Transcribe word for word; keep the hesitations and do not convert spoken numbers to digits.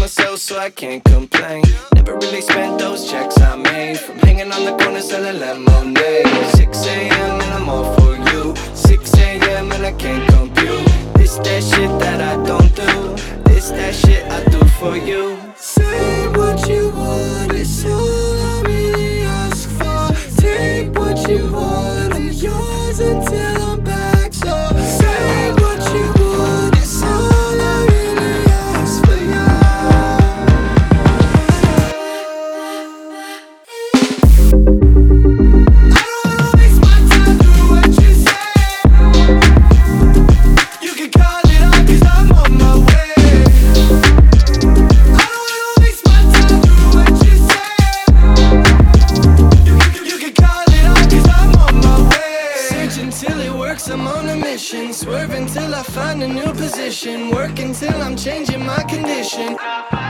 myself, so I can't complain. Never really spent those checks I made from hanging on the corner selling lemonade. Six a m and I'm all for you. Six a m and I can't compute. This that shit that I don't do. This that shit I do for you. Say what you want, it's all I really ask for. Take what you want, I'm yours until I'm back. So say what you want, it's all I really ask for you. I don't wanna waste my time doing what you say. You can call it off cause I'm on my way. I don't wanna waste my time doing what you say. You can, you can call it off cause I'm on my way. Search until it works, I'm on a mission. Swerve until I find a new position. Work until I'm changing my condition.